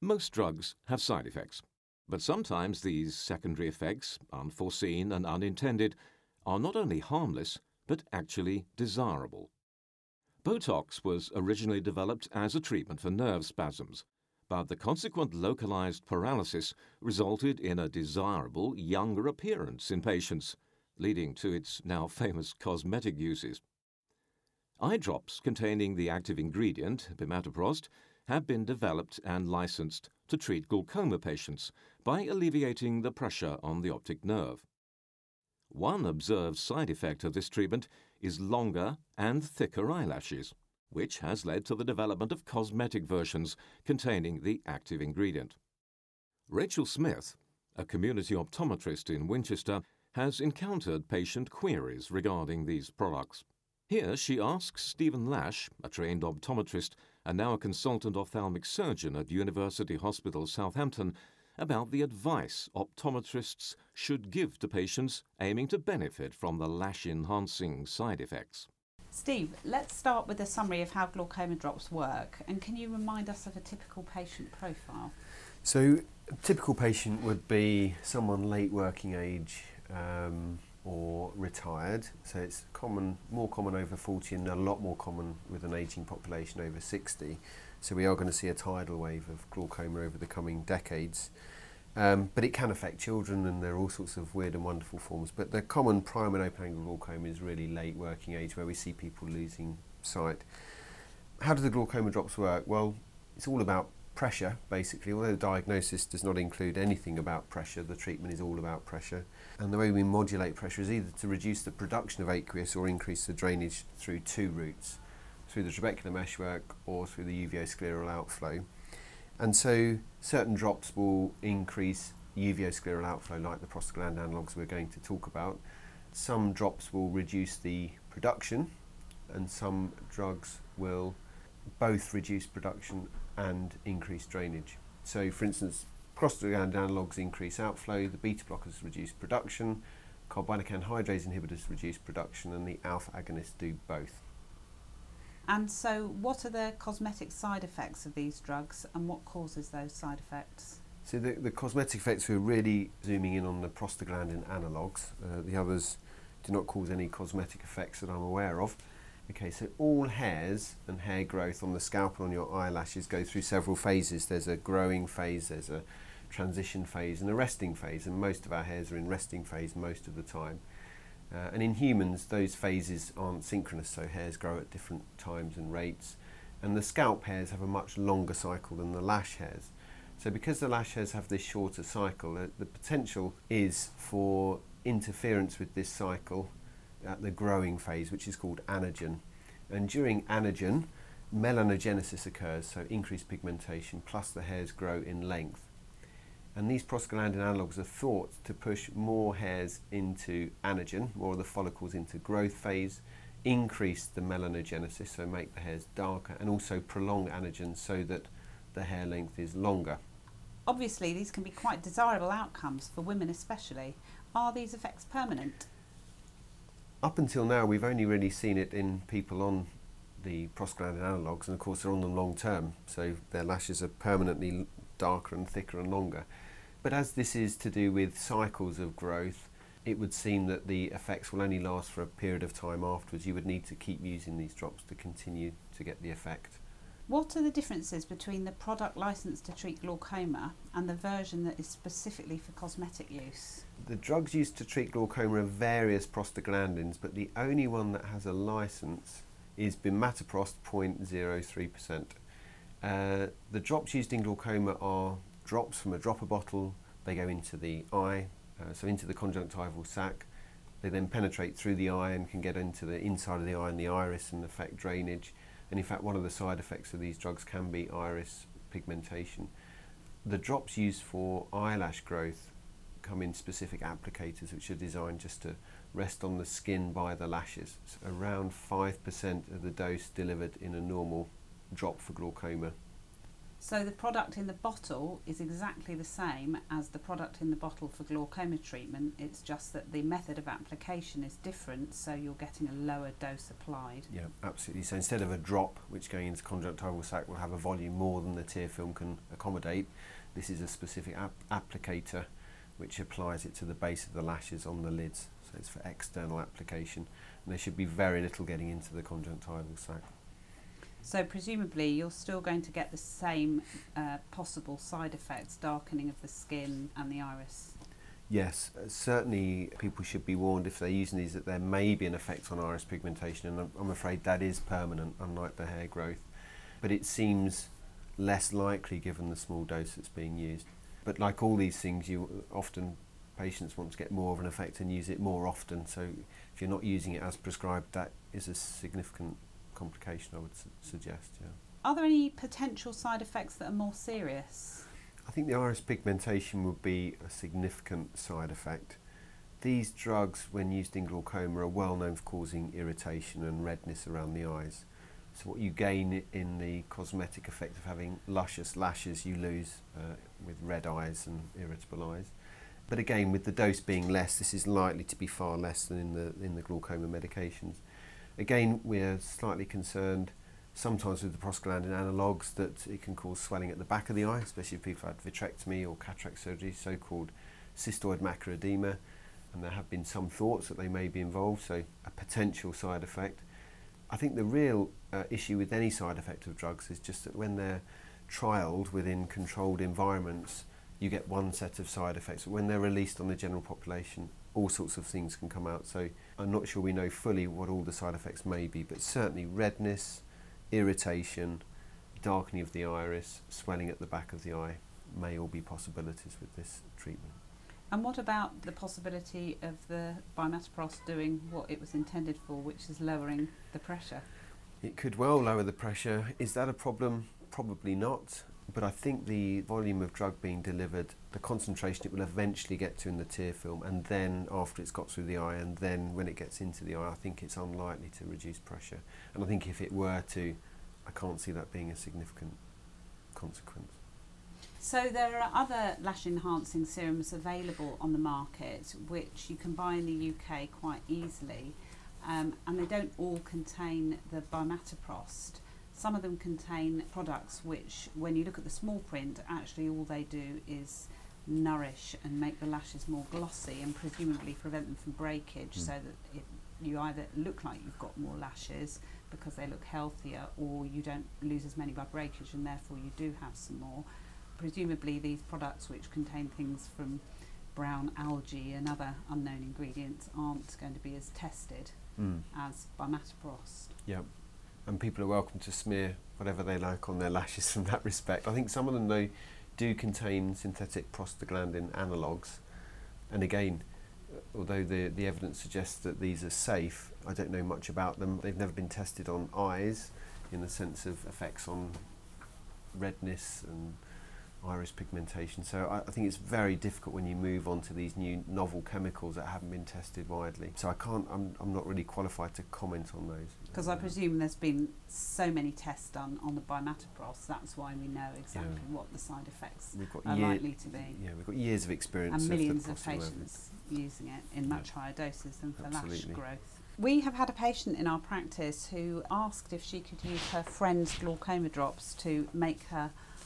Most drugs have side effects, but sometimes these secondary effects, unforeseen and unintended, are not only harmless, but actually desirable. Botox was originally developed as a treatment for nerve spasms, but the consequent localized paralysis resulted in a desirable younger appearance in patients, leading to its now famous cosmetic uses. Eye drops containing the active ingredient, bimatoprost, have been developed and licensed to treat glaucoma patients by alleviating the pressure on the optic nerve. One observed side effect of this treatment is longer and thicker eyelashes, which has led to the development of cosmetic versions containing the active ingredient. Rachel Smith, a community optometrist in Winchester, has encountered patient queries regarding these products. Here she asks Stephen Lash, a trained optometrist and now a consultant ophthalmic surgeon at University Hospital Southampton, about the advice optometrists should give to patients aiming to benefit from the lash-enhancing side effects. Steve, let's start with a summary of how glaucoma drops work, and can you remind us of a typical patient profile? So a typical patient would be someone late working age or retired. So it's more common over 40 and a lot more common with an ageing population over 60. So we are going to see a tidal wave of glaucoma over the coming decades. But it can affect children, and there are all sorts of weird and wonderful forms. But the common prime and open angle glaucoma is really late working age, where we see people losing sight. How do the glaucoma drops work? Well, it's all about pressure, basically. Although the diagnosis does not include anything about pressure, the treatment is all about pressure. And the way we modulate pressure is either to reduce the production of aqueous or increase the drainage through two routes, through the trabecular meshwork or through the uveoscleral outflow. And so certain drops will increase uveoscleral outflow, like the prostaglandin analogues we're going to talk about. Some drops will reduce the production, and some drugs will both reduce production and increase drainage. So for instance, prostaglandin analogues increase outflow, the beta blockers reduce production, carbonic anhydrase inhibitors reduce production, and the alpha agonists do both. And so what are the cosmetic side effects of these drugs, and what causes those side effects? So the cosmetic effects, we're really zooming in on the prostaglandin analogues. The others do not cause any cosmetic effects that I'm aware of. Okay, so all hairs and hair growth on the scalp and on your eyelashes go through several phases. There's a growing phase, there's a transition phase and a resting phase, and most of our hairs are in resting phase most of the time. And in humans, those phases aren't synchronous, so hairs grow at different times and rates. And the scalp hairs have a much longer cycle than the lash hairs. So because the lash hairs have this shorter cycle, the potential is for interference with this cycle at the growing phase, which is called anagen. And during anagen, melanogenesis occurs, so increased pigmentation, plus the hairs grow in length. And these prostaglandin analogues are thought to push more hairs into anagen, more of the follicles into growth phase, increase the melanogenesis, so make the hairs darker, and also prolong anagen so that the hair length is longer. Obviously, these can be quite desirable outcomes for women especially. Are these effects permanent? Up until now, we've only really seen it in people on the prostaglandin analogues, and of course they're on them long term, so their lashes are permanently darker and thicker and longer. But as this is to do with cycles of growth, it would seem that the effects will only last for a period of time afterwards. You would need to keep using these drops to continue to get the effect. What are the differences between the product licensed to treat glaucoma and the version that is specifically for cosmetic use? The drugs used to treat glaucoma are various prostaglandins, but the only one that has a license is bimatoprost 0.03%. The drops used in glaucoma are drops from a dropper bottle. They go into the eye, so into the conjunctival sac. They then penetrate through the eye and can get into the inside of the eye and the iris and affect drainage. And in fact, one of the side effects of these drugs can be iris pigmentation. The drops used for eyelash growth come in specific applicators which are designed just to rest on the skin by the lashes. So around 5% of the dose delivered in a normal drop for glaucoma. So the product in the bottle is exactly the same as the product in the bottle for glaucoma treatment. It's just that the method of application is different, so you're getting a lower dose applied. Yeah, absolutely. So instead of a drop, which going into conjunctival sac will have a volume more than the tear film can accommodate, this is a specific applicator which applies it to the base of the lashes on the lids. So it's for external application, and there should be very little getting into the conjunctival sac. So presumably you're still going to get the same possible side effects, darkening of the skin and the iris. Yes, certainly people should be warned if they're using these that there may be an effect on iris pigmentation, and I'm afraid that is permanent, unlike the hair growth. But it seems less likely given the small dose that's being used. But like all these things, patients want to get more of an effect and use it more often. So if you're not using it as prescribed, that is a significant complication, I would suggest. Yeah. Are there any potential side effects that are more serious? I think the iris pigmentation would be a significant side effect. These drugs, when used in glaucoma, are well known for causing irritation and redness around the eyes. So what you gain in the cosmetic effect of having luscious lashes, you lose with red eyes and irritable eyes. But again, with the dose being less, this is likely to be far less than in the glaucoma medications. Again, we're slightly concerned sometimes with the prostaglandin analogues that it can cause swelling at the back of the eye, especially if people have had vitrectomy or cataract surgery, so-called cystoid macular edema, and there have been some thoughts that they may be involved, so a potential side effect. I think the real issue with any side effect of drugs is just that when they're trialled within controlled environments, you get one set of side effects. When they're released on the general population, all sorts of things can come out. So I'm not sure we know fully what all the side effects may be, but certainly redness, irritation, darkening of the iris, swelling at the back of the eye may all be possibilities with this treatment. And what about the possibility of the bimatoprost doing what it was intended for, which is lowering the pressure? It could well lower the pressure. Is that a problem? Probably not. But I think the volume of drug being delivered, the concentration it will eventually get to in the tear film, and then after it's got through the eye, and then when it gets into the eye, I think it's unlikely to reduce pressure. And I think if it were to, I can't see that being a significant consequence. So there are other lash enhancing serums available on the market which you can buy in the UK quite easily, and they don't all contain the bimatoprost. Some of them contain products which, when you look at the small print, actually all they do is nourish and make the lashes more glossy and presumably prevent them from breakage, so that you either look like you've got more lashes because they look healthier, or you don't lose as many by breakage and therefore you do have some more. Presumably these products, which contain things from brown algae and other unknown ingredients, aren't going to be as tested as bimatoprost. Yeah, and people are welcome to smear whatever they like on their lashes from that respect. I think some of them, though, do contain synthetic prostaglandin analogues, and again, although the evidence suggests that these are safe, I don't know much about them. They've never been tested on eyes in the sense of effects on redness and iris pigmentation. So I think it's very difficult when you move on to these new novel chemicals that haven't been tested widely. So I'm not really qualified to comment on those. Because I presume there's been so many tests done on the bimatoprost, that's why we know exactly what the side effects are likely to be. Yeah, we've got years of experience. And millions of patients using it in much higher doses than for lash growth. We have had a patient in our practice who asked if she could use her friend's glaucoma drops to make her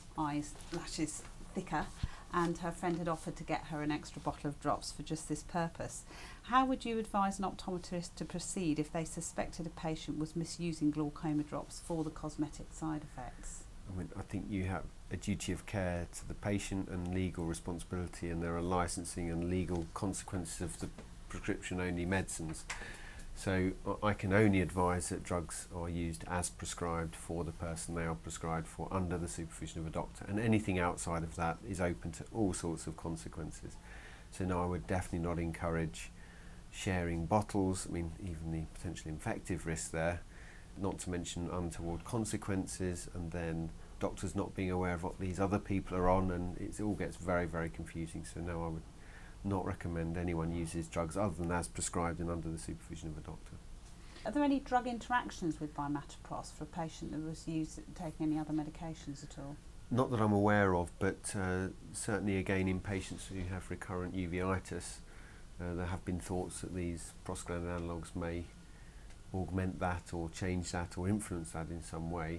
lashes thicker, and her friend had offered to get her an extra bottle of drops for just this purpose. How would you advise an optometrist to proceed if they suspected a patient was misusing glaucoma drops for the cosmetic side effects? I think you have a duty of care to the patient and legal responsibility, and there are licensing and legal consequences of the prescription-only medicines. So I can only advise that drugs are used as prescribed for the person they are prescribed for, under the supervision of a doctor, and anything outside of that is open to all sorts of consequences. So no, I would definitely not encourage sharing bottles. I mean, even the potentially infective risk there, not to mention untoward consequences, and then doctors not being aware of what these other people are on, and it all gets very, very confusing. So no, I would not recommend anyone uses drugs other than as prescribed and under the supervision of a doctor. Are there any drug interactions with bimatoprost for a patient that was taking any other medications at all? Not that I'm aware of, but certainly again in patients who have recurrent uveitis, there have been thoughts that these prostaglandin analogues may augment that or change that or influence that in some way.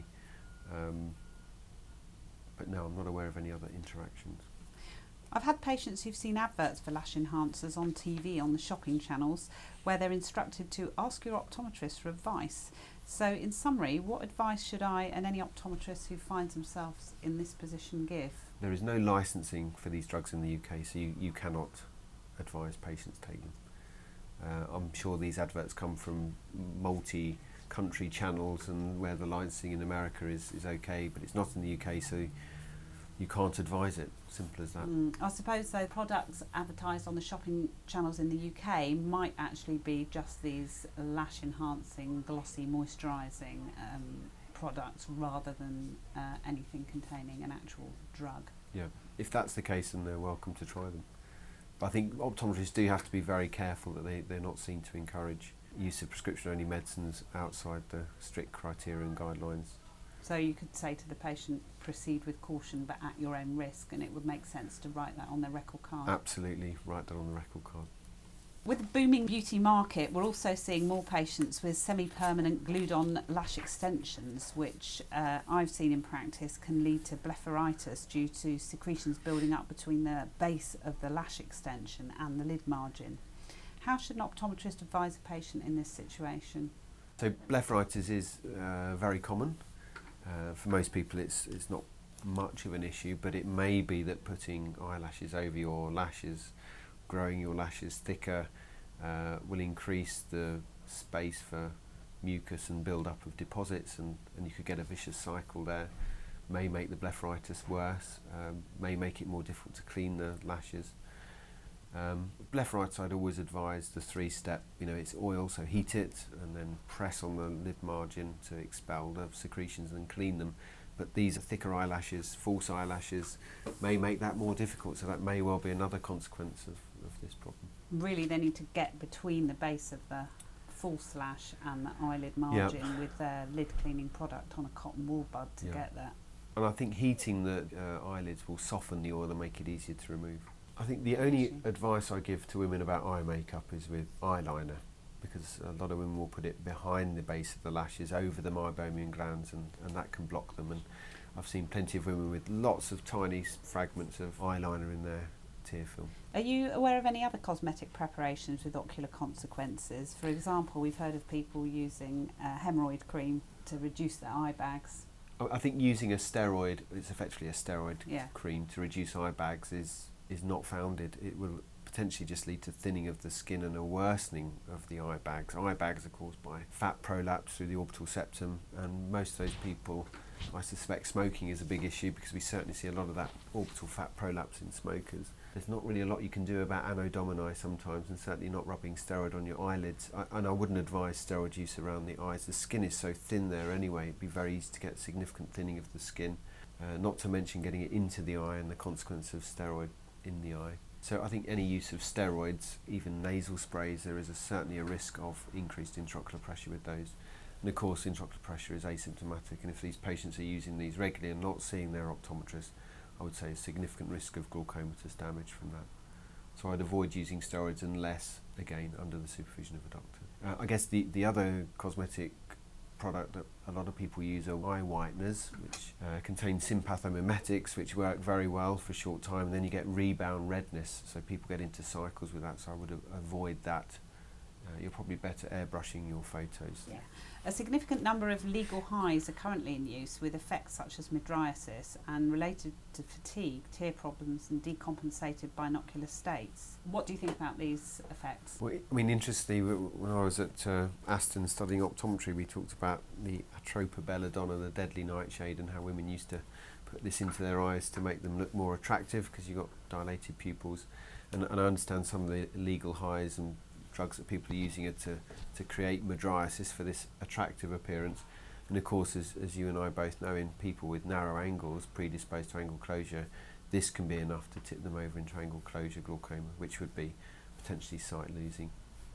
But no, I'm not aware of any other interactions. I've had patients who've seen adverts for lash enhancers on TV on the shopping channels where they're instructed to ask your optometrist for advice. So in summary, what advice should I and any optometrist who finds themselves in this position give? There is no licensing for these drugs in the UK, so you cannot advise patients take them. I'm sure these adverts come from multi-country channels and where the licensing in America is okay, but it's not in the UK, so you can't advise it. Simple as that. I suppose though products advertised on the shopping channels in the UK might actually be just these lash enhancing, glossy, moisturising products rather than anything containing an actual drug. Yeah, if that's the case, then they're welcome to try them. But I think optometrists do have to be very careful that they're not seen to encourage use of prescription-only medicines outside the strict criteria and guidelines. So you could say to the patient, proceed with caution but at your own risk, and it would make sense to write that on their record card. Absolutely, write that on the record card. With the booming beauty market, we're also seeing more patients with semi-permanent glued-on lash extensions, which I've seen in practice can lead to blepharitis due to secretions building up between the base of the lash extension and the lid margin. How should an optometrist advise a patient in this situation? So blepharitis is very common. For most people it's not much of an issue, but it may be that putting eyelashes over your lashes, growing your lashes thicker, will increase the space for mucus and build up of deposits, and you could get a vicious cycle there. May make the blepharitis worse, may make it more difficult to clean the lashes. Blepharitis, I'd always advise the 3-step, it's oil, so heat it and then press on the lid margin to expel the secretions and clean them. But these are thicker eyelashes, false eyelashes, may make that more difficult, so that may well be another consequence of this problem. Really, they need to get between the base of the false lash and the eyelid margin with their lid cleaning product on a cotton wool bud to get that. And I think heating the eyelids will soften the oil and make it easier to remove. I think the only advice I give to women about eye makeup is with eyeliner, because a lot of women will put it behind the base of the lashes over the meibomian glands, and that can block them. And I've seen plenty of women with lots of tiny fragments of eyeliner in their tear film. Are you aware of any other cosmetic preparations with ocular consequences? For example, we've heard of people using hemorrhoid cream to reduce their eye bags. I think using a steroid, it's effectively a steroid Yeah. cream to reduce eye bags is not founded. It will potentially just lead to thinning of the skin and a worsening of the eye bags. Eye bags are caused by fat prolapse through the orbital septum, and most of those people, I suspect smoking is a big issue, because we certainly see a lot of that orbital fat prolapse in smokers. There's not really a lot you can do about Anno Domini sometimes, and certainly not rubbing steroid on your eyelids. And I wouldn't advise steroid use around the eyes. The skin is so thin there anyway, it'd be very easy to get significant thinning of the skin, not to mention getting it into the eye and the consequence of steroid in the eye. So I think any use of steroids, even nasal sprays, there is certainly a risk of increased intraocular pressure with those. And of course intraocular pressure is asymptomatic, and if these patients are using these regularly and not seeing their optometrist, I would say a significant risk of glaucomatous damage from that. So I'd avoid using steroids unless, again, under the supervision of a doctor. I guess the other cosmetic product that a lot of people use are eye whiteners, which contain sympathomimetics, which work very well for a short time, and then you get rebound redness, so people get into cycles with that, so I would avoid that. You're probably better airbrushing your photos. Yeah. A significant number of legal highs are currently in use, with effects such as mydriasis and related to fatigue, tear problems and decompensated binocular states. What do you think about these effects? Well, I mean, interestingly, when I was at Aston studying optometry, we talked about the atropa belladonna, the deadly nightshade, and how women used to put this into their eyes to make them look more attractive because you got dilated pupils. And I understand some of the illegal highs and drugs that people are using it to create mydriasis for this attractive appearance. And of course, as you and I both know, in people with narrow angles predisposed to angle closure, this can be enough to tip them over into angle closure glaucoma, which would be potentially sight losing.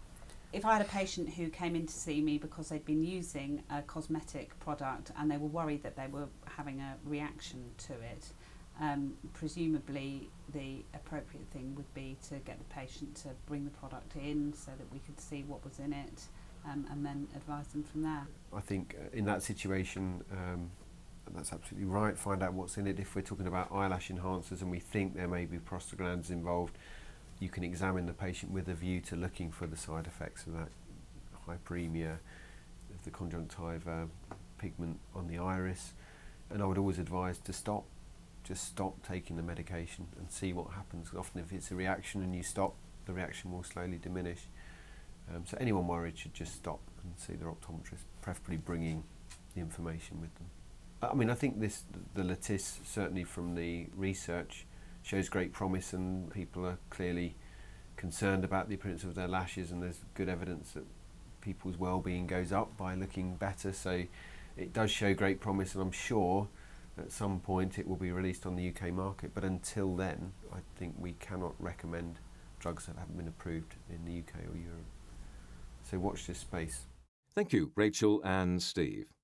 if I had a patient who came in to see me because they'd been using a cosmetic product and they were worried that they were having a reaction to it, presumably the appropriate thing would be to get the patient to bring the product in so that we could see what was in it, and then advise them from there. I think in that situation, that's absolutely right. Find out what's in it. If we're talking about eyelash enhancers and we think there may be prostaglandins involved, you can examine the patient with a view to looking for the side effects of that hyperemia, of the conjunctiva, pigment on the iris. And I would always advise to stop. Just stop taking the medication and see what happens. Often if it's a reaction and you stop, the reaction will slowly diminish. So anyone worried should just stop and see their optometrist, preferably bringing the information with them. I mean, I think the Latisse, certainly from the research, shows great promise, and people are clearly concerned about the appearance of their lashes, and there's good evidence that people's well-being goes up by looking better. So it does show great promise, and I'm sure at some point it will be released on the UK market. But until then, I think we cannot recommend drugs that haven't been approved in the UK or Europe. So watch this space. Thank you, Rachel and Steve.